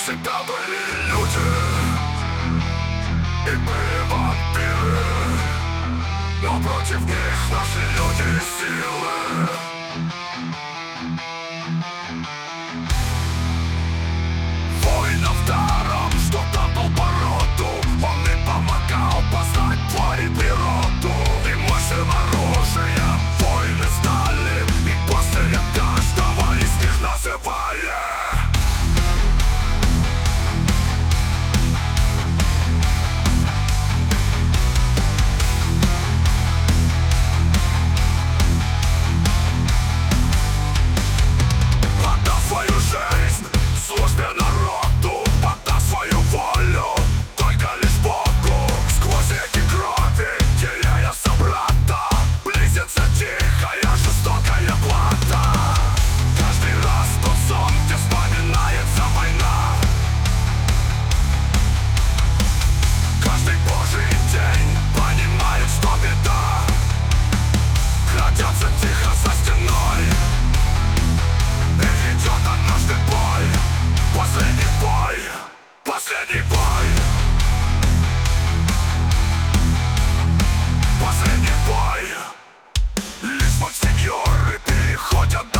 всегда были люди, и мы вампиры, но против них наши люди силы. Воинов даром, что дал породу, он им помогал познать твою природу. И мощным оружием воины стали, и после каждого из них называли. Тихо за стеной, и идет однажды бой. Последний бой, последний бой, последний бой. Лишь мансиньоры переходят